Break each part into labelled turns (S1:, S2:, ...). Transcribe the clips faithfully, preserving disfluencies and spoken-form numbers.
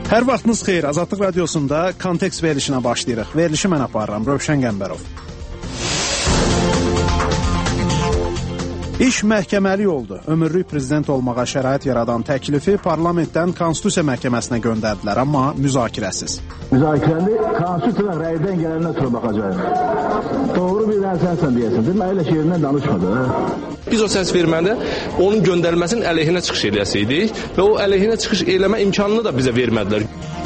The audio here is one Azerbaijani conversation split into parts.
S1: Hər vaxtınız xeyir. Azadlıq Radiosunda kontekst verilişinə başlayırıq. Verilişi mən aparıram, Rövşən Qəmbərov. İş məhkəməli oldu. Ömürlük prezident olmağa şərait yaradan təklifi parlamentdən Konstitusiya Məhkəməsinə göndərdilər, amma müzakirəsiz.
S2: Müzakirəli Konstitusiya rəydən gələnə sonra baxacaq. Doğru bir sənsən deyəsən. Demək elə şeirindən danışmadı.
S3: Biz o səs verməndə onun göndərilməsinin əleyhinə çıxış eləyəsiydik və o əleyhinə çıxış eləmə imkanını da bizə vermədilər.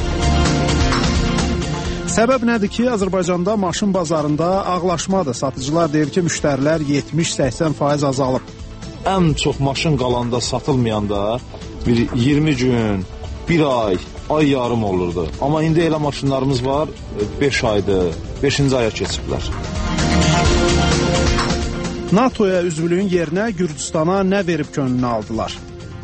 S1: Səbəb nədir ki, Azərbaycanda maşın bazarında ağlaşmadır. Satıcılar deyir ki, müştərilər yetmiş səksən faiz azalıb.
S4: Ən çox maşın qalanda, satılmayanda bir iyirmi gün, bir ay, ay yarım olurdu. Amma indi elə maşınlarımız var, beş aydır, beşinci aya keçiblər.
S1: NATOya üzvlüyün yerinə Gürcüstana nə verib könlünü aldılar?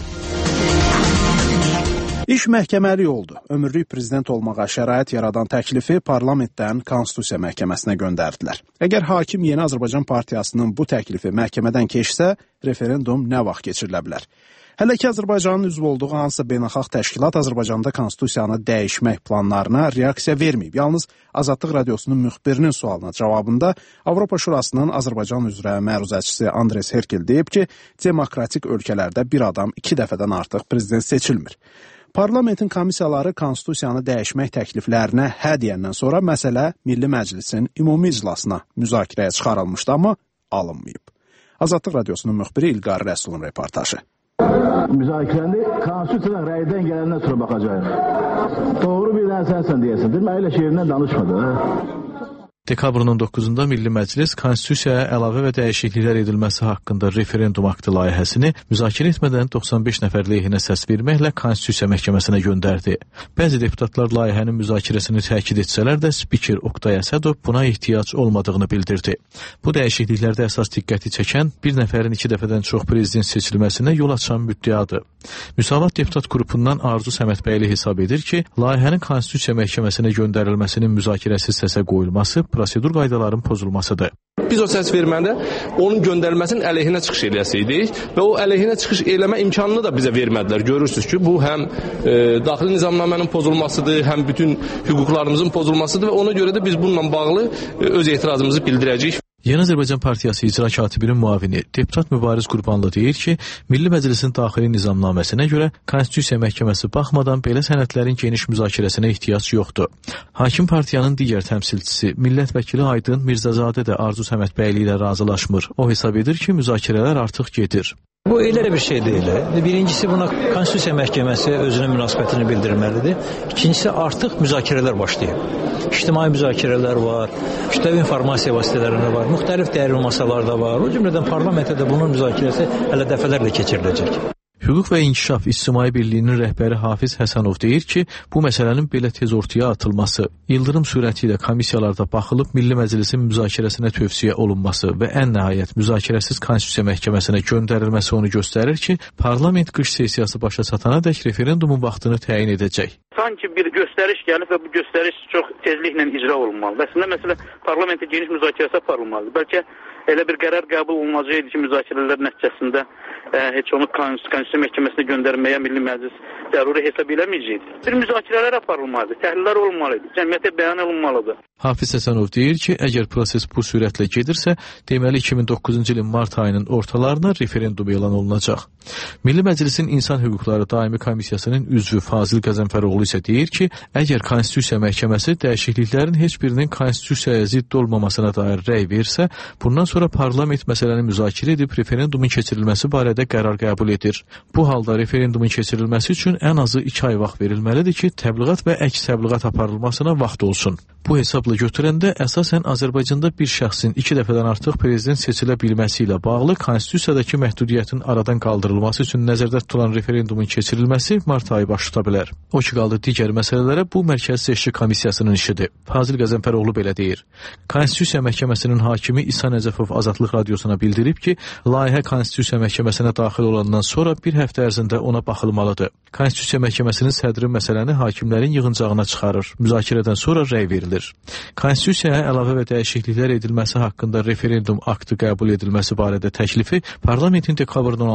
S1: İş məhkəməli oldu. Ömürlük prezident olmağa şərait yaradan təklifi parlamentdən Konstitusiya Məhkəməsinə göndərdilər. Əgər hakim Yeni Azərbaycan Partiyasının bu təklifi məhkəmədən keçsə, referendum nə vaxt keçirilə bilər? Hələ ki, Azərbaycanın üzv olduğu hansısa beynəlxalq təşkilat Azərbaycanda Konstitusiyanı dəyişmək planlarına reaksiya verməyib. Yalnız Azadlıq Radiosunun müxbirinin sualına cavabında Avropa Şurasının Azərbaycan üzrə məruzəçisi Andres Herkel deyib ki, demokratik ölkələrdə bir adam iki dəfədən artıq prezident seçilmir. Parlamentin komissiyaları Konstitusiyanı dəyişmək təkliflərinə hə deyəndən sonra məsələ Milli Məclisin ümumi iclasına müzakirəyə çıxarılmışdı, amma alınmayıb. Azadlıq Radiosunun müxbiri İlqar Rəsulun reportajı.
S2: Müzakirəli Konstitusiya rəydən gələnə sonra baxacaq. Doğru bir sənsən deyəsən. Demək elə şeirindən danışmadı.
S5: Dekabrın on doqquzunda Milli Məclis Konstitusiyaya əlavə və dəyişikliklər edilməsi haqqında referendum aktı layihəsini müzakirə etmədən doxsan beş nəfər lehinə səs verməklə Konstitusiya Məhkəməsinə göndərdi. Bəzi deputatlar layihənin müzakirəsini təkid etsələr də spiker Oqtay Əsədov buna ehtiyac olmadığını bildirdi. Bu dəyişikliklərdə əsas diqqəti çəkən bir nəfərin iki dəfədən çox prezident seçilməsinə yol açan müddiadır. Müsavat deputat qrupundan Arzu Səmədbəyli hesab edir ki, layihənin Konstitusiya Məhkəməsinə göndərilməsinin müzakirəsiz səsə qoyulması prosedur qaydaların pozulmasıdır.
S3: Biz o səs verməndə onun göndərilməsinin əleyhinə çıxış eləyəsiydik və o əleyhinə çıxış eləmə imkanını da bizə vermədilər. Görürsünüz ki, bu həm e, daxili nizamnamənin pozulmasıdır, həm bütün hüquqlarımızın pozulmasıdır və ona görə də biz bununla bağlı e, öz etirazımızı bildirəcəyik.
S5: Yeni Azərbaycan Partiyası icra katibinin müavini deputat Mübariz Qurbanlı deyir ki, Milli Məclisin daxili nizamnaməsinə görə Konstitusiya Məhkəməsi baxmadan belə sənədlərin geniş müzakirəsinə ehtiyac yoxdur. Hakim partiyanın digər təmsilçisi, millət vəkili Aydın Mirzəzadə də Arzu Səmədbəyli ilə razılaşmır. O hesab edir ki, müzakirələr artıq gedir.
S6: Bu elə bir şey deyil. Birincisi buna Konstitusiya Məhkəməsi özünün münasibətini bildirməlidir. İkincisi artıq müzakirələr başlayıb. İctimai müzakirələr var, kütləvi informasiya vasitələrində var, müxtəlif dəyərli masalar da var. O cümlədən parlamentdə də bunun müzakirəsi hələ dəfələrlə keçiriləcək.
S5: Hüquq və İnkişaf İctimai Birliyinin rəhbəri Hafiz Həsənov deyir ki, bu məsələnin belə tez ortaya atılması, ildırım sürəti ilə komissiyalarda baxılıb Milli Məclisin müzakirəsinə tövsiyə olunması və ən nəhayət müzakirəsiz Konstitusiya Məhkəməsinə göndərilməsi onu göstərir ki, parlament qış sessiyası başa çatana dək referendumun vaxtını təyin edəcək.
S7: Sanki bir göstəriş gəlib və bu göstəriş çox tezliklə icra olunmalıdır. Əslində məsələ parlamentdə geniş müzakirəsi aparılmalıdır. Bəlkə elə bir qərar qəbul olunacaqdı ki, müzakirələr nəticəsində ə, heç onu Konstitusiya Məhkəməsinə göndərməyə Milli Məclis zəruri hesab eləməyəcəkdi. Bir müzakirələr aparılmalıdır, təhlillər olmalıdır, cəmiyyətə bəyan olunmalıdır.
S5: Hafiz Həsənov deyir ki, əgər proses bu sürətlə gedirsə, deməli iki min doqquzuncu ilin mart ayının ortalarına referendum elan olunacaq. Milli Məclisin İnsan Hüquqları Daimi Komissiyasının üzvü Fazil Qəzənfəroğlu isə deyir ki, əgər Konstitusiya Məhkəməsi dəyişikliklərin heç birinin Konstitusiyaya zidd olmamasına dair rəy versə, bundan sonra parlament məsələni müzakirə edib referendumun keçirilməsi barədə qərar qəbul edir. Bu halda referendumun keçirilməsi üçün ən azı iki ay vaxt verilməlidir ki, təbliğat və əks təbliğat aparılmasına vaxt olsun. Bu hesabla götürəndə əsasən Azərbaycanda bir şəxsin iki dəfədən artıq prezident seçilə bilməsi ilə bağlı Konstitusiyadakı məhdudiyyətin aradan qaldırılması üçün nəzərdə tutulan referendumun keçirilməsi mart ayı baş tuta bilər. O ki qaldı digər məsələlərə, bu Mərkəzi Seçki Komissiyasının işidir. Fazil Qəzənfəroğlu belə deyir. Konstitusiya Məhkəməsinin hakimi İsa Nəcəfov Azadlıq Radiosuna bildirib ki, layihə Konstitusiya Məhkəməsinə daxil olandan sonra bir həftə ərzində ona baxılmalıdır. Konstitusiya Məhkəməsinin sədri məsələni hakimlərin yığıncağına çıxarır. Müzakirədən sonra rəy verilir. Konstitusiyaya əlavə və dəyişikliklər edilməsi haqqında referendum aktı qəbul edilməsi barədə təklifi parlamentin dekabrın on altısında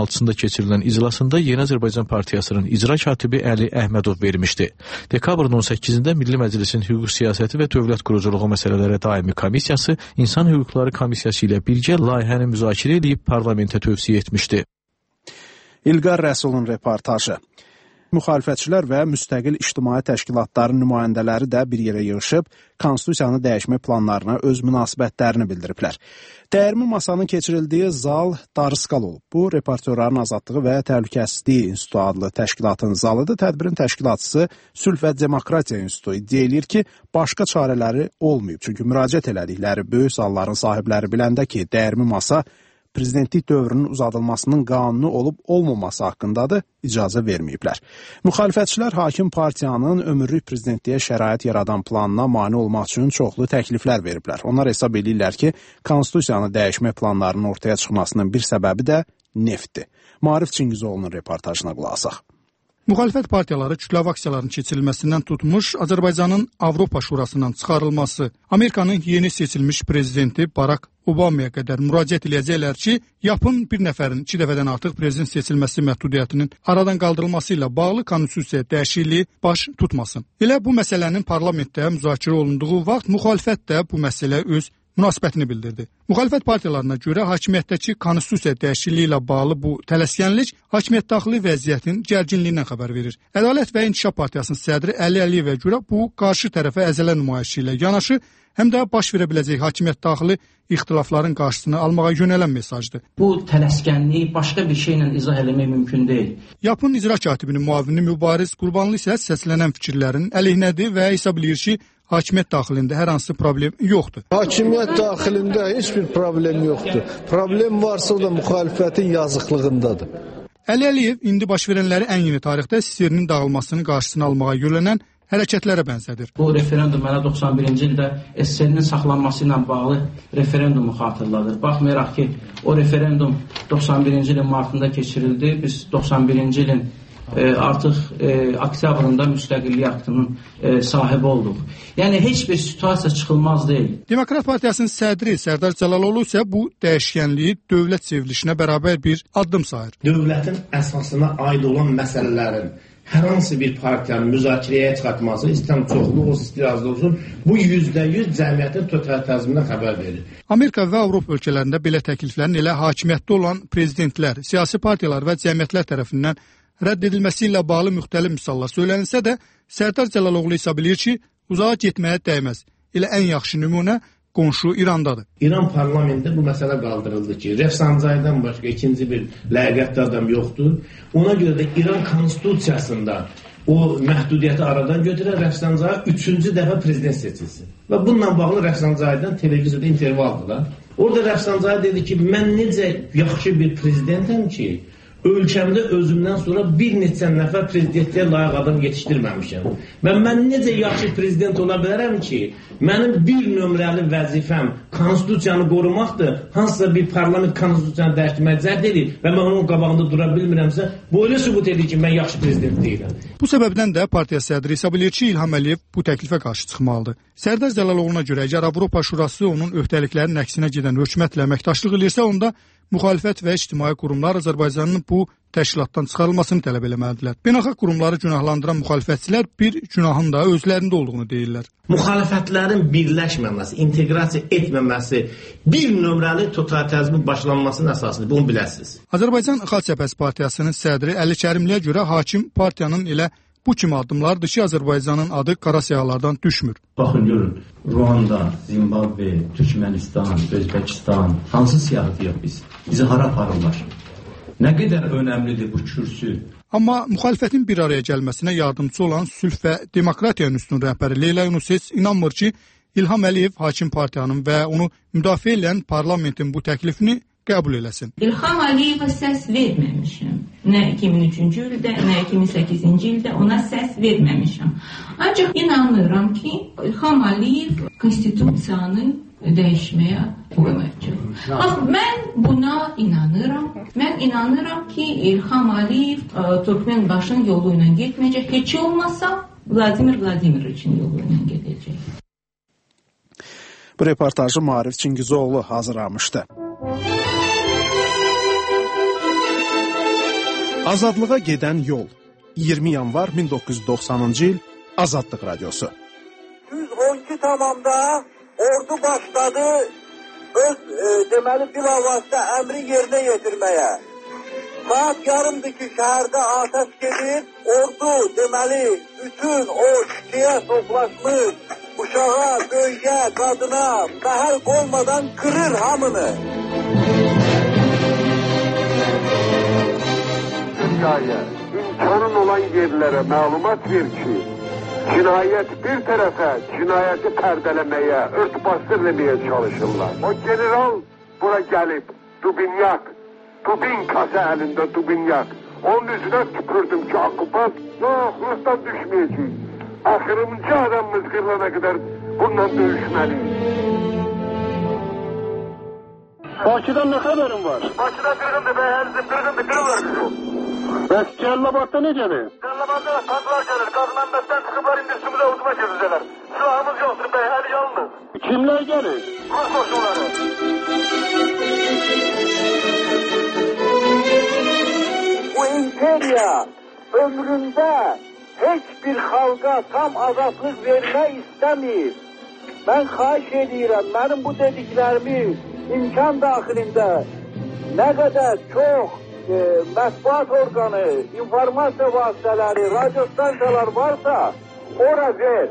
S5: keçirilən iclasında Yeni Azərbaycan Partiyasının icra katibi Əli Əhmədov vermişdi. Dekabrın on səkkizində Milli Məclisin Hüquq Siyasəti və Dövlət Quruculuğu məsələləri daimi komissiyası İnsan Hüquqları Komissiyası ilə birgə layihəni müzakirə edib parlamentə tövsiyə etmişdi.
S1: İlqar Rəsulun reportajı. Müxalifətçilər və müstəqil ictimai təşkilatların nümayəndələri də bir yerə yığışıb, konstitusiyanı dəyişmə planlarına öz münasibətlərini bildiriblər. Dəyirmi masanın keçirildiyi zal darısqal olub. Bu, Reportyorların Azadlığı və Təhlükəsizliyi İnstitutu adlı təşkilatın zalıdır. Tədbirin təşkilatçısı Sülh və Demokratiya İnstitutu iddia edir ki, başqa çarələri olmayıb. Çünki müraciət elədikləri böyük zalların sahibləri biləndə ki, dəyirmi masa prezidentlik dövrünün uzadılmasının qanuni olub-olmaması haqqındadır, icazə verməyiblər. Müxalifətçilər hakim partiyanın ömürlük prezidentliyə şərait yaradan planına mane olmaq üçün çoxlu təkliflər veriblər. Onlar hesab edirlər ki, konstitusiyanı dəyişmə planlarının ortaya çıxmasının bir səbəbi də neftdir. Maarif Çingizoğlu'nun reportajına qulaq asaq.
S8: Müxalifət partiyaları kütləvi aksiyaların keçirilməsindən tutmuş, Azərbaycanın Avropa Şurasından çıxarılması, Amerikanın yeni seçilmiş prezidenti Barack Obama'ya qədər müraciət eləyəcəklər ki, yapın bir nəfərin iki dəfədən artıq prezident seçilməsi məhdudiyyətinin aradan qaldırılması ilə bağlı konstitusiya dəyişikliyi baş tutmasın. Elə bu məsələnin parlamentdə müzakirə olunduğu vaxt müxalifət də bu məsələ öz münasibətini bildirdi. Müxalifət partiyalarına görə hakimiyyətdəki konstitusiya dəyişikliyi ilə bağlı bu tələskənlik hakimiyyət daxili vəziyyətin gərginliyindən xəbər verir. Ədalət və İnkişaf Partiyasının sədri Əli Əliyevə görə bu qarşı tərəfə əzələ nümayişi ilə yanaşı, həm də baş verə biləcək hakimiyyət daxili ixtilafların qarşısını almağa yönələn mesajdır.
S9: Bu tələskənliyi başqa bir şeylə izah eləmək mümkün deyil.
S8: Yapın icra katibinin müavini Mübariz Qurbanlı isə səslənən fikirlərin əleyhinədir və hesab edir ki, hakimiyyət daxilində hər hansı problem yoxdur.
S10: Hakimiyyət daxilində heç bir problem yoxdur. Problem varsa o da müxalifətin yazıqlığındadır.
S8: Əli Əliyev indi baş verənləri ən yeni tarixdə S S R-nin dağılmasının qarşısını almağa yönələn hərəkətlərə bənzədir.
S9: Bu referendum mənə doxsan birinci ildə S S R-nin saxlanması ilə bağlı referendumu xatırladır. Baxmayaraq ki, o referendum doxsan birinci ilin martında keçirildi. Biz doxsan birinci ilin E, artıq e, oktyabrında müstəqillik aktının e, sahibi olduq. Yəni heç bir situasiya çıxılmaz deyil.
S8: Demokrat Partiyasının sədri Sərdar Cəlaloğlu isə bu dəyişkənliyi dövlət çevrilişinə bərabər bir addım sayır.
S11: Dövlətin əsasına aid olan məsələlərin hər hansı bir partiyanın müzakirəyə çıxartması, istəm çoxluq olsun, istər azlıq olsun, bu yüzdə yüz cəmiyyətin totalitarizmindən xəbər verir.
S8: Amerika və Avropa ölkələrində belə təkliflərin elə hakimiyyətdə olan prezidentlər, siyasi partiyalar və cəmiyyətlər tərəfindən rədd edilməsi ilə bağlı müxtəlif misallar söylənilsə də, Sərdar Cəlaloğlu hesab edir ki, uzağa getməyə dəyməz. Elə ən yaxşı nümunə qonşu İrandadır.
S11: İran parlamentində bu məsələ qaldırıldı ki, Rəfsanjanidən başqa ikinci bir ləyaqətli adam yoxdur. Ona görə də İran konstitusiyasında o məhdudiyyəti aradan götürən Rəfsanjani üçüncü dəfə prezident seçilsin. Və bununla bağlı Rəfsanjanidən televizorda intervyu aldılar. Orada Rəfsanjani dedi ki, mən necə yaxşı bir prezidentəm ki, ölkəmdə özümdən sonra bir neçə nəfər prezidentliyə layiq adam yetişdirməmişəm. Və mən necə yaxşı prezident ola bilərəm ki, mənim bir nömrəli vəzifəm konstitusiyanı qorumaqdır, hansısa bir parlament konstitusiyanı dəyişdirməyə cəhd edir və mən onun qabağında dura bilmirəmsə, bu elə sübut edir ki, mən yaxşı prezident deyiləm.
S8: Bu səbəbdən də partiya sədri hesab edir ki, İlham Əliyev bu təklifə qarşı çıxmalıdır. Sərdar Cəlaloğlu'na görə əgər Avropa Şurası onun öhdəliklərinin əksinə gedən hökumətlə əməkdaşlıq edirsə, onda müxalifət və ictimai qurumlar Azərbaycanın bu təşkilatdan çıxarılmasını tələb eləməlidirlər. Beynəlxalq qurumları günahlandıran müxalifətçilər bir günahın da özlərində olduğunu deyirlər.
S11: Müxalifətlərin birləşməməsi, inteqrasiya etməməsi bir nömrəli totalitarizmin başlanmasının əsasıdır. Bunu biləsiniz.
S8: Azərbaycan Xalq Cəbhəsi Partiyasının sədri Əli Kərimliyə görə hakim partiyanın elə bu kimi addımlardır ki, Azərbaycanın adı qara siyahılardan düşmür.
S12: Baxın, görün, Ruanda, Zimbabwe, Türkmenistan, Özbəkistan, hansı siyahıdıyıq biz? Bizi hara aparırlar? Nə qədər önəmlidir bu kürsü?
S8: Amma müxalifətin bir araya gəlməsinə yardımcı olan Sülh və Demokratiya İnstitutunun rəhbəri Leyla Yunus heç inanmır ki, İlham Əliyev hakim partiyanın və onu müdafiə edən parlamentin bu təklifini qəbul eləsin.
S13: İlham Əliyevə səs verməmişəm. Nə iki min üçüncü ildə, nə iki min səkkizinci ildə ona səs verməmişəm. Ancaq inanıram ki, İlham Əliyev konstitusiyanı dəyişməyə qoymayacaq. Bax, mən buna inanıram. Mən inanıram ki, İlham Əliyev Türkmenbaşın yolu ilə getməyəcək. Heç olmasa Vladimir Vladimiroviçin yolu ilə gedəcək.
S1: Bu reportajı Maarif Çingizoğlu hazırlamışdı. Azadlığa gedən yol. iyirmi yanvar min doqquz yüz doxsanıncı il Azadlıq Radiosu.
S14: yüz on iki tamamda ordu başladı öz e, deməli bilavasitə əmri yerinə yetirməyə. Saat yarımdır ki şəhərdə atəş gedir. Ordu deməli bütün o şikiyə toplaşmış uşağa, böyüyə, qadına məhəl qoymadan qırır hamını.
S15: Dünyaya, imkanın olan yerlərə məlumat ver ki, cinayət bir tərəfə cinayəti pərdələməyə, örtbasdır deməyə çalışırlar. O general bura gəlib, Dubinyak, Dubinkası əlində Dubinyak. Onun üzünə tüpürdüm ki, okupat, yox, Rus'tan düşməyəcək. Axırıncı adamımız qırılana qədər bununla döyüşməliyik.
S14: Bakıdan nə xəbərin var?
S15: Bakıda qırğındır, bəyərizdir, qırğındır, qırılır.
S14: Bəs Cəllabadda necədir?
S15: Cəllabadda qazlar gəlir, qaz mənbətdən çıxıblar, indi üstümüzə uduma gezəcəklər. Silahımız yoxdur, bəyəri yalnız.
S14: Kimlər gəlir?
S15: Rus qoşunları.
S14: Bu imperiya ömründə heç bir xalqa tam azadlıq vermək istəmir. Mən xahiş edirəm, mənim bu dediklərimi imkan daxilində nə qədər çox e, mətbuat orqanı, informasiya vasitələri, radio stansiyalar varsa, ora ver.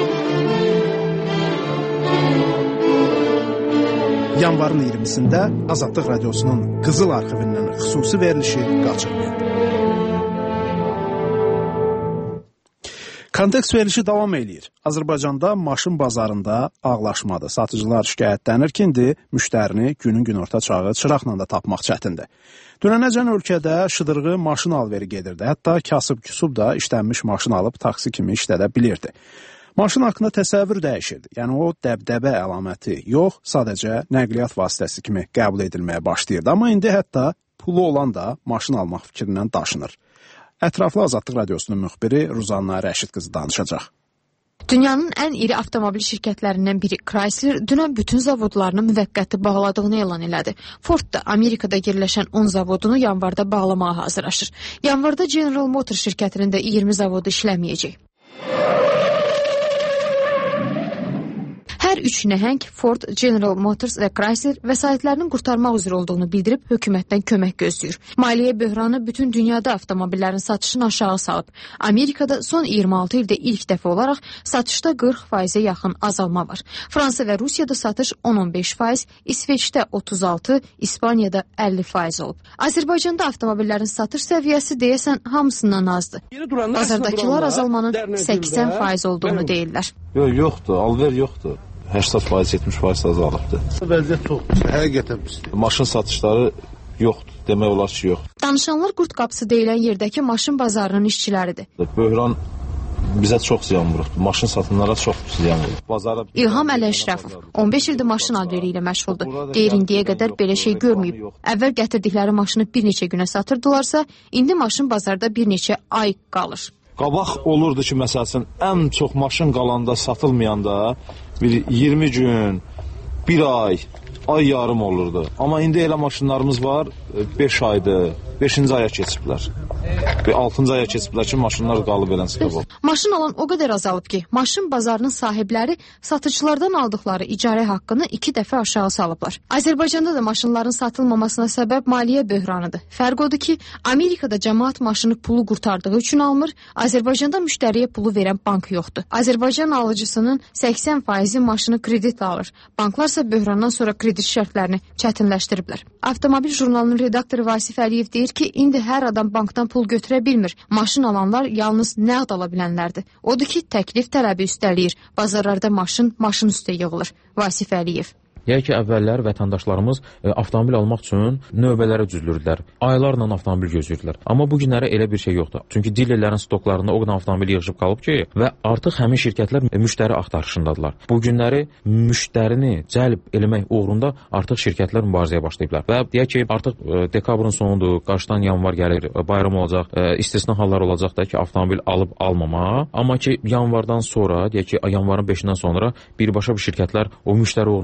S1: Yanvarın iyirmisində Azadlıq Radiosunun Qızıl arxivindən xüsusi verilişi qaçırmayın. Kontekst verilişi davam eləyir. Azərbaycanda maşın bazarında ağlaşmadır. Satıcılar şikayətlənir ki, indi müştərini günün günorta çağı çıraqla da tapmaq çətindir. Dünənəcən ölkədə şıdırğı maşın alveri gedirdi. Hətta kasıb-küsub da işlənmiş maşın alıb taksi kimi işlədə bilirdi. Maşın haqqında təsəvvür dəyişirdi. Yəni o dəbdəbə əlaməti yox, sadəcə nəqliyyat vasitəsi kimi qəbul edilməyə başlayırdı. Amma indi hətta pulu olan da maşın almaq fikrindən daşınır. Ətraflı Azadlıq Radiosunun müxbiri Ruzanna Rəşid qızı danışacaq.
S16: Dünyanın ən iri avtomobil şirkətlərindən biri Chrysler dünən bütün zavodlarını müvəqqəti bağladığını elan elədi. Ford da Amerikada yerləşən on zavodunu yanvarda bağlamağa hazırlaşır. Yanvarda General Motors şirkətinin də iyirmi zavodu işləməyəcək. Hər üç nəhəng Ford, General Motors və Chrysler vəsaitlərinin qurtarmaq üzrə olduğunu bildirib hökumətdən kömək gözləyir. Maliyyə böhranı bütün dünyada avtomobillərin satışını aşağı salıb. Amerikada son iyirmi altı ildə ilk dəfə olaraq satışda qırx faizə yaxın azalma var. Fransa və Rusiyada satış on on beş faiz, İsveçdə otuz altı, İspaniyada əlli faiz olub. Azərbaycanda avtomobillərin satış səviyyəsi deyəsən hamısından azdır. Bazardakılar azalmanın səksən faiz olduğunu deyirlər.
S4: Yox, yoxdur, alver yoxdur. səksən faiz, yetmiş faiz azalıbdır.
S10: Vəziyyət çoxdur, həqiqətən pisdir.
S4: Maşın satışları yoxdur, demək olar ki, yoxdur.
S16: Danışanlar qurd qapısı deyilən yerdəki maşın bazarının işçiləridir.
S4: Böhran bizə çox ziyan vurubdur. Maşın satanlara çox ziyan vurub. Bazara
S16: İlham Əl-Əşrəfov on beş ildir maşın alveri ilə məşğuldur. Deyir, indiyə qədər belə şey görməyib. Əvvəl gətirdikləri maşını bir neçə günə satırdılarsa, indi maşın bazarda bir neçə ay qalır.
S4: Qabaq olurdu ki, məsəl üçün, ən çox maşın qalanda, satılmayanda bir iyirmi gün, bir ay, ay yarım olurdu. Amma indi elə maşınlarımız var, beş aydır, beşinci aya keçiblər. Və altıncı aya keçiblər ki, maşınlar qalıb elən sıxıb.
S16: Maşın alan o qədər azalıb ki, maşın bazarının sahibləri satıcılardan aldıqları icarə haqqını iki dəfə aşağı salıblar. Azərbaycanda da maşınların satılmamasına səbəb maliyyə böhranıdır. Fərq odur ki, Amerikada cəmaət maşını pulu qurtardığı üçün almır, Azərbaycanda müştəriyə pulu verən bank yoxdur. Azərbaycan alıcısının səksən faizi maşını kreditlə alır. Banklarsa böhrandan sonra kredit şərtlərini çətinləşdiriblər. Avtomobil jurnalının redaktoru Vasif Əliyev deyir ki, indi hər adam bankdan pul götürə bilmir. Maşın alanlar yalnız nəqd ala bilənlərdir. Odur ki, təklif tələbi üstələyir. Bazarlarda maşın, maşın üstə yığılır. Vasif Əliyev.
S17: Yəni ki, əvvəllər vətəndaşlarımız e, avtomobil almaq üçün növbələrə düzülürdülər. Aylarla avtomobil gözləyirdilər. Amma bu günlərə elə bir şey yoxdur. Çünki dilerlərin stoklarında o qədər avtomobil yığışıb qalıb ki, və artıq həmin şirkətlər e, müştəri axtarışındadılar. Bu günləri müştərini cəlb eləmək uğrunda artıq şirkətlər mübarizəyə başlayıblar. Və deyək ki, artıq e, dekabrın sonudur, qarşıdan yanvar gəlir, e, bayram olacaq, e, istisna hallar olacaq da ki, avtomobil alıb almama. Amma ki, yanvardan sonra, deyək ki, yanvarın beşindən sonra birbaşa bu şirkətlər o müştəri uğrunda ciddi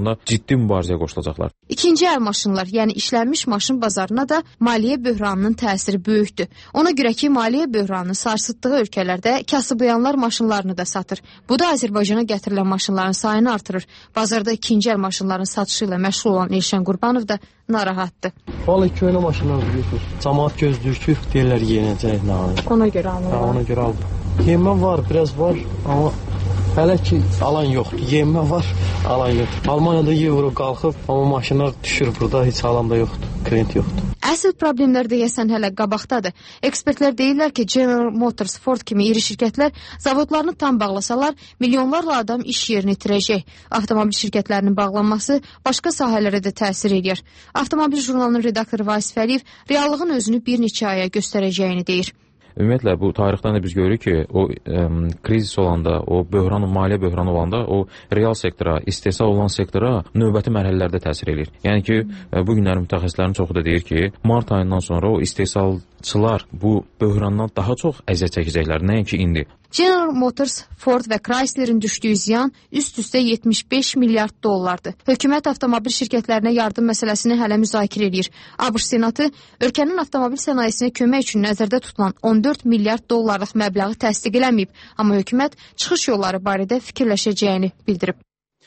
S17: ciddi mübarizəyə qoşulacaqlar.
S16: İkinci əl maşınlar, yəni işlənmiş maşın bazarına da maliyyə böhranının təsiri böyükdür. Ona görə ki, maliyyə böhranını sarsıtdığı ölkələrdə kasıblayanlar maşınlarını da satır. Bu da Azərbaycana gətirilən maşınların sayını artırır. Bazarda ikinci əl maşınların satışı ilə məşğul olan Elşən Qurbanov da narahatdır.
S18: Vallahi köhnə maşınlar biliyorsunuz. Camaat gözləyir ki, deyirlər yenəcək nə alır.
S16: Ona görə alırlar.
S18: Ona görə aldım. Yemə var, biraz var, amma hələ ki alan yoxdur. Yemə var, alan yoxdur. Almaniyada euro qalxıb, amma maşınlar düşür burada, heç alan da yoxdur, klient yoxdur.
S16: Əsl problemlər deyəsən hələ qabaqdadır. Ekspertlər deyirlər ki, General Motors, Ford kimi iri şirkətlər zavodlarını tam bağlasalar, milyonlarla adam iş yerini itirəcək. Avtomobil şirkətlərinin bağlanması başqa sahələrə də təsir edir. Avtomobil jurnalının redaktoru Vasif Əliyev reallığın özünü bir neçə aya göstərəcəyini deyir.
S17: Ümumiyyətlə, bu tarixdən də biz görürük ki, o ə, krizis olanda, o böhran, maliyyə böhranı olanda, o real sektora, istehsal olan sektora növbəti mərhələlərdə təsir edir. Yəni ki, ə, bu günlərin mütəxəssislərin çoxu da deyir ki, mart ayından sonra o istehsalçılar bu böhrandan daha çox əziyyət çəkəcəklər, nəinki indi.
S16: General Motors, Ford və Chrysler'in düşdüyü ziyan üst-üstə yetmiş beş milyard dollardır. Hökumət avtomobil şirkətlərinə yardım məsələsini hələ müzakirə edir. ABŞ Senatı ölkənin avtomobil sənayesinə kömək üçün nəzərdə tutulan on dörd milyard dollarlıq məbləği təsdiq eləməyib, amma hökumət çıxış yolları barədə fikirləşəcəyini bildirib.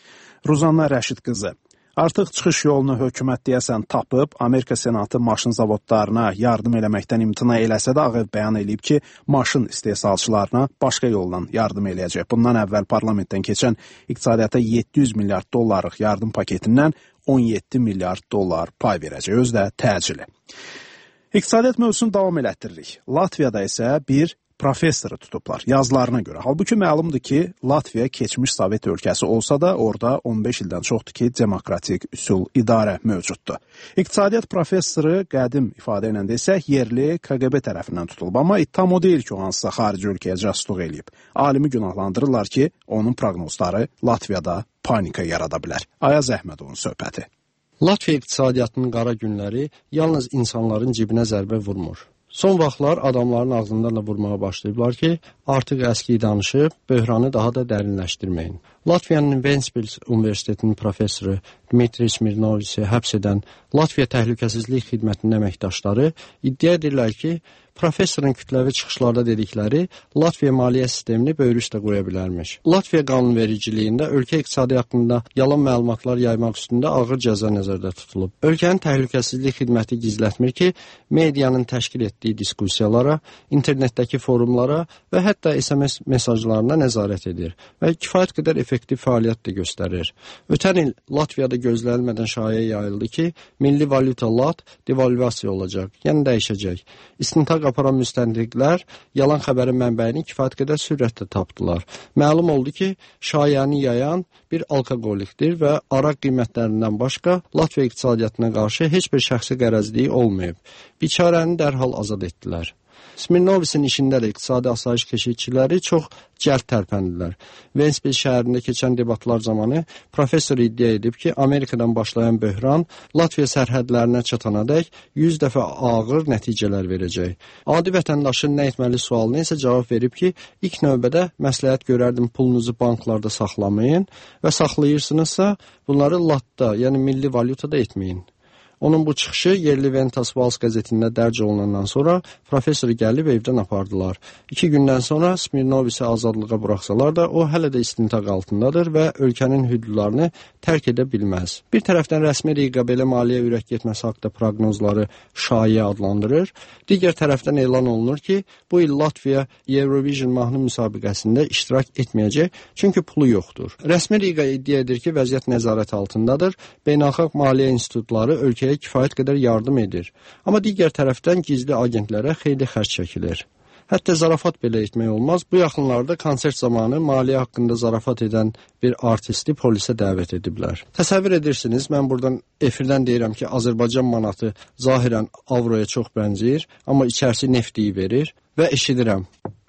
S1: Ruzanna Rəşid qızı. Artıq çıxış yolunu hökumət deyəsən tapıb, Amerika Senatı maşın zavodlarına yardım eləməkdən imtina eləsə də Ağ Ev bəyan eləyib ki, maşın istehsalçılarına başqa yolla yardım eləyəcək. Bundan əvvəl parlamentdən keçən iqtisadiyyata yeddi yüz milyard dollarlıq yardım paketindən on yeddi milyard dollar pay verəcək, özü də təcili. İqtisadiyyat mövzusunu davam elətdiririk. Latviyada isə bir professoru tutublar yazılarına görə. Halbuki məlumdur ki, Latviya keçmiş Sovet ölkəsi olsa da orada on beş ildən çoxdur ki, demokratik üsul idarə mövcuddur. İqtisadiyyat professoru qədim ifadə ilə desək, yerli K G B tərəfindən tutulub, amma ittiham o deyil ki, o hansısa xarici ölkəyə casusluq eləyib. Alimi günahlandırırlar ki, onun proqnozları Latviyada panika yarada bilər. Ayaz Əhmədovun söhbəti.
S19: Latviya iqtisadiyyatının qara günləri yalnız insanların cibinə zərbə vurmur. Son vaxtlar adamların ağzından da vurmağa başlayıblar ki, artıq əskiyi danışıb, böhranı daha da dərinləşdirməyin. Latviyanın Ventspils Universitetinin professoru Dmitri Smirnovisi həbs edən Latviya Təhlükəsizlik Xidmətinin əməkdaşları iddia edirlər ki, professorun kütləvi çıxışlarda dedikləri Latviya maliyyə sistemini böyrü üstə qoya bilərmiş. Latviya qanunvericiliyində ölkə iqtisadi haqqında yalan məlumatlar yaymaq üstündə ağır cəza nəzərdə tutulub. Ölkənin Təhlükəsizlik Xidməti gizlətmir ki, medianın təşkil etdiyi diskussiyalara, internetdəki forumlara və hətta S M S mesajlarına nəzarət edir və kifayət qədər effektiv fəaliyyət də göstərir. Ötən il Latviyada gözlənilmədən şayiə yayıldı ki, milli valyuta lat devalvasiya olacaq, yəni dəyişəcək. İstintaq aparan müstəntiqlər yalan xəbərin mənbəyini kifayət qədər sürətlə tapdılar. Məlum oldu ki, şayəni yayan bir alkoqolikdir və araq qiymətlərindən başqa Latviya iqtisadiyyatına qarşı heç bir şəxsi qərəzliyi olmayıb. Biçarəni dərhal azad etdilər. Smirnovisin işində də iqtisadi asayiş keşikçiləri çox cəld tərpəndilər. Ventspils şəhərində keçən debatlar zamanı professor iddia edib ki, Amerikadan başlayan böhran Latviya sərhədlərinə çatanadək yüz dəfə ağır nəticələr verəcək. Adi vətəndaşın nə etməli sualına isə cavab verib ki, ilk növbədə məsləhət görərdim pulunuzu banklarda saxlamayın və saxlayırsınızsa bunları latda, yəni milli valyutada etməyin. Onun bu çıxışı yerli Ventas Vals qəzetində dərc olunandan sonra professoru gəlib evdən apardılar. İki gündən sonra Smirnovisi azadlığa buraxsalar da o hələ də istintaq altındadır və ölkənin hüdudlarını tərk edə bilməz. Bir tərəfdən rəsmi Riqa belə maliyyə ürək getməsi haqda proqnozları şayiə adlandırır. Digər tərəfdən elan olunur ki, bu il Latviya Eurovision mahnı müsabiqəsində iştirak etməyəcək, çünki pulu yoxdur. Rəsmi Riqa iddia edir ki, vəziyyət nəzarət altındadır. Beynəlxalq maliyyə institutları ölkəyə kifayət qədər yardım edir. Amma digər tərəfdən gizli agentlərə xeyli xərc çəkilir. Hətta zarafat belə etmək olmaz. Bu yaxınlarda konsert zamanı maliyyə haqqında zarafat edən bir artisti polisə dəvət ediblər. Təsəvvür edirsiniz, mən buradan efirdən deyirəm ki, Azərbaycan manatı zahirən avroya çox bənzəyir, amma içərisi neftiyi verir və eşidirəm.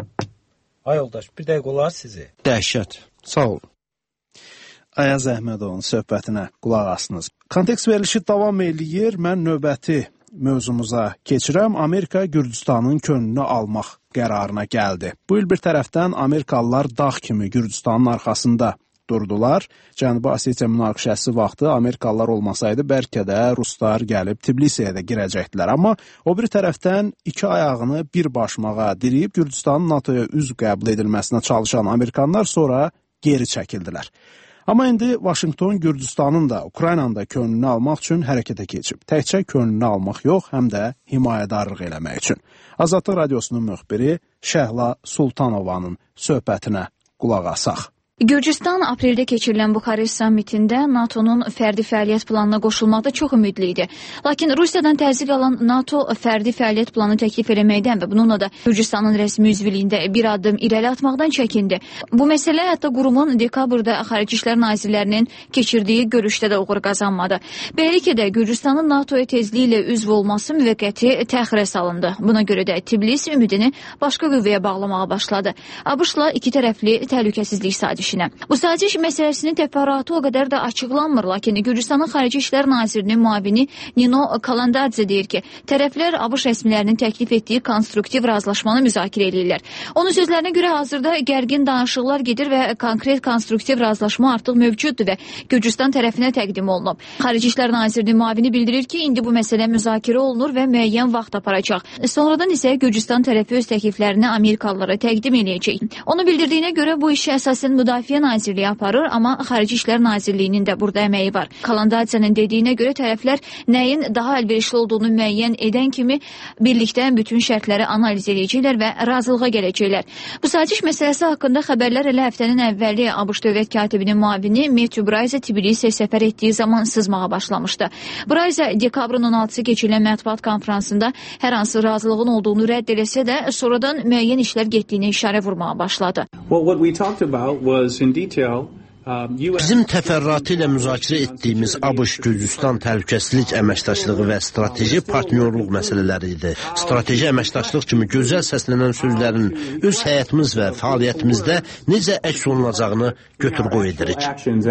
S18: Ay yoldaş, bir dəqiqə olar sizi.
S19: Dəhşət. Sağ olun.
S1: Ayaz Əhmədovun söhbətinə qulaq asınız. Kontekst verilişi davam eləyir. Mən növbəti mövzumuza keçirəm. Amerika Gürcüstanın könlünü almaq qərarına gəldi. Bu il bir tərəfdən Amerikalılar dağ kimi Gürcüstanın arxasında tutturdular. Cənubi Osetiya münaqişəsi vaxtı Amerikalılar olmasaydı bəlkə də ruslar gəlib Tbilisiyə də girəcəkdilər. Amma o bir tərəfdən iki ayağını bir başmağa diriyib Gürcüstanın NATOya üzv qəbul edilməsinə çalışan Amerikanlar sonra geri çəkildilər. Amma indi Vaşinqton Gürcüstanın da, Ukraynanın da könlünü almaq üçün hərəkətə keçib. Təkcə könlünü almaq yox, həm də himayədarlıq eləmək üçün. Azadlıq Radiosunun müxbiri Şəhla Sultanovanın söhbətinə qulaq asaq.
S20: Gürcüstan apreldə keçirilən Buxarest sammitində NATO'nun fərdi fəaliyyət planına qoşulmaqda çox ümidli idi. Lakin Rusiyadan təzyiq alan NATO fərdi fəaliyyət planı təklif eləməkdən və bununla da Gürcüstanın rəsmi üzvlüyündə bir addım irəli atmaqdan çəkindi. Bu məsələ hətta qurumun dekabrda Xarici İşlər Nazirlərinin keçirdiyi görüşdə də uğur qazanmadı. Beləliklə də Gürcüstanın NATOya tezliklə üzv olması müvəqqəti təxirə salındı. Buna görə də Tbilisi ümidini başqa qüvvəyə bağlamağa başladı. ABŞ-la iki tərəfli təhlükəsizlik sazişi. Bu saziş məsələsinin təfərrüatı o qədər də açıqlanmır, lakin Gürcüstanın Xarici İşlər Nazirinin müavini Nino Kalandadze deyir ki, tərəflər ABŞ rəsmilərinin təklif etdiyi konstruktiv razılaşmanı müzakirə edirlər. Onun sözlərinə görə hazırda gərgin danışıqlar gedir və konkret konstruktiv razılaşma artıq mövcuddur və Gürcüstan tərəfinə təqdim olunub. Xarici İşlər Nazirinin müavini bildirir ki, indi bu məsələ müzakirə olunur və müəyyən vaxt aparacaq. Sonradan isə Gürcüstan tərəfi öz təkliflərini Amerikalılara təqdim edəcək. Onu bildirdiyinə görə bu işi əsasən müdafiə Müdafiə Nazirliyi aparır, amma Xarici İşlər Nazirliyinin də burada əməyi var. Kalandadzenin dediyinə görə tərəflər nəyin daha əlverişli olduğunu müəyyən edən kimi birlikdə bütün şərtləri analiz edəcəklər və razılığa gələcəklər. Bu saziş məsələsi haqqında xəbərlər elə həftənin əvvəli ABŞ dövlət katibinin müavini Matthew Bryce Tbilisiyə səfər etdiyi zaman sızmağa başlamışdı. Bryce dekabrın on altısı keçirilən mətbuat konfransında hər hansı razılığın olduğunu rədd eləsə də sonradan müəyyən işlər getdiyinə işarə vurmağa başladı.
S21: Well, what we talked about was in detail
S22: Bizim təfərrüatı ilə müzakirə etdiyimiz ABŞ-Gürcüstan təhlükəsizlik əməkdaşlığı və strateji partnyorluq məsələləri idi. Strateji əməkdaşlıq kimi gözəl səslənən sözlərin öz həyatımız və fəaliyyətimizdə necə əks olunacağını götür-qoy edirik.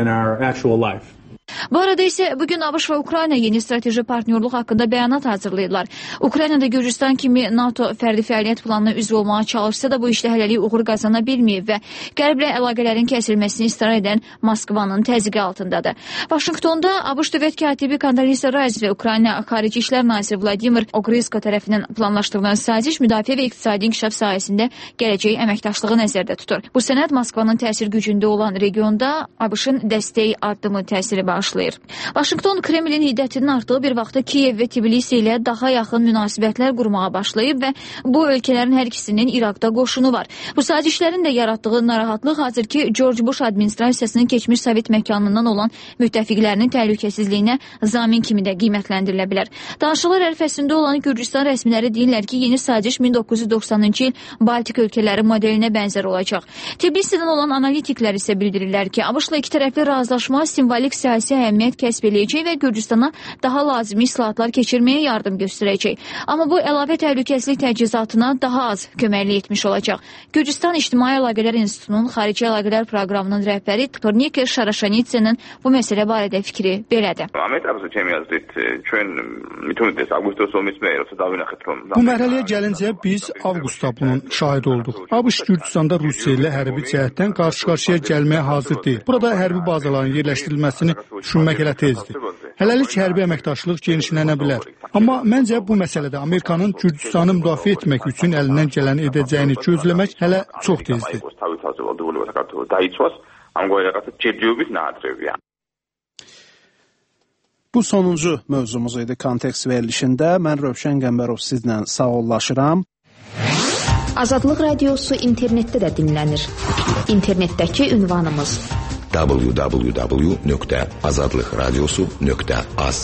S20: Bu arada isə bugün ABŞ və Ukrayna yeni strateji partnyorluq haqqında bəyanat hazırlayırlar. Ukraynada Gürcüstan kimi NATO fərdi fəaliyyət planına üzv olmağa çalışsa da bu işdə hələlik uğur qazana bilməyib və Qərblə əlaqələrin kəsilməsini israr edən Moskvanın təzyiqi altındadır. Vaşinqtonda ABŞ dövlət katibi Condoleezza Rice və Ukrayna Xarici İşlər Naziri Vladimir Ogrysko tərəfindən planlaşdırılan saziş müdafiə və iqtisadi inkişaf sahəsində gələcək əməkdaşlığı nəzərdə tutur. Bu sənəd Moskvanın təsir gücündə olan regionda ABŞ-ın dəstək addımı təsiri var. Başlayır. Vaşinqton Kremlin hiddətinin artdığı bir vaxtda Kiyev və Tbilisi ilə daha yaxın münasibətlər qurmağa başlayıb və bu ölkələrin hər ikisinin İraqda qoşunu var. Bu sazişlərin də yaratdığı narahatlıq hazırki George Bush administrasiyasının keçmiş Sovet məkanından olan müttəfiqlərinin təhlükəsizliyinə zamin kimi də qiymətləndirilə bilər. Danışıqlar ərəfəsində olan Gürcüstan rəsmiləri deyirlər ki, yeni saziş min doqquz yüz doxsanıncı il Baltik ölkələri modelinə bənzər olacaq. Tbilisidən olan analitiklər isə bildirirlər ki, ABŞ-la iki tərəfli razılaşma simvolik siyasi əhəmiyyət kəsb eləyəcək və Gürcüstana daha lazımi islahatlar keçirməyə yardım göstərəcək. Amma bu əlavə təhlükəsizlik təchizatına daha az köməklik etmiş olacaq. Gürcüstan İctimai Əlaqələr İnstitutunun Xarici Əlaqələr proqramının rəhbəri Tornike Şaraşanitsenin bu məsələ barədə fikri belədir.
S8: Bu mərhələyə gəlincə biz avqustda bunun şahid olduq. ABŞ Gürcüstanda Rusiya ilə hərbi cəhətdən qarşı-qarşıya gəlməyə hazır deyil. Burada hərbi bazaların yerləşdirilməsini düşünmək elə tezdir. Hələlik hərbi əməkdaşlıq genişlənə bilər. Amma məncə bu məsələdə Amerikanın Gürcüstanı müdafiə etmək üçün əlindən gələni edəcəyini gözləmək hələ çox tezdir.
S1: Bu sonuncu mövzumuz idi kontekst verilişində. Mən Rövşən Qəmbərov sizlə sağollaşıram.
S23: Azadlıq Radiosu internetdə də dinlənir. İnternetdəki ünvanımız w w w nöqtə azadlıq radiosu nöqtə az.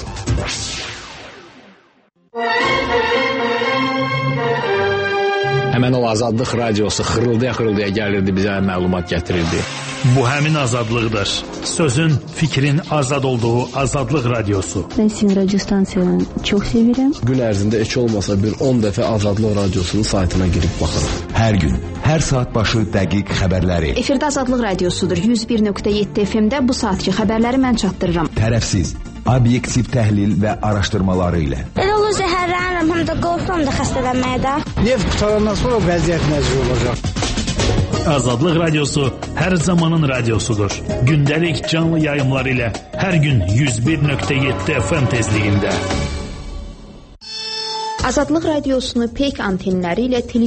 S24: Həmən o Azadlıq Radiosu xırıldaya-xırıldaya gəlirdi, bizə məlumat gətirirdi.
S25: Bu həmin azadlıqdır. Sözün, fikrin azad olduğu Azadlıq Radiosu.
S26: Ben sizin radyo stansiyanı çok sevirəm.
S24: Gün ərzində heç olmasa bir on dəfə Azadlıq Radiosunun saytına girib baxırım.
S27: Hər gün, hər saat başı dəqiq xəbərləri.
S23: Efirdə Azadlıq Radiosudur. yüz bir nöqtə yeddi F M-də bu saatki xəbərləri mən çatdırıram.
S27: Tərəfsiz, obyektiv təhlil və araşdırmaları ilə.
S28: Elə olur zəhərlənirəm, həm də qorxuram da xəstələnməyə də.
S29: Neft qutarandan sonra vəziyyət necə olacaq?
S25: Azadlıq Radiosu hər hər zamanın radiosudur. Gündəlik canlı yayımlar ilə hər gün yüz bir nöqtə yeddi F M tezliyində.
S23: Azadlıq radiosunu peyk antenləri ilə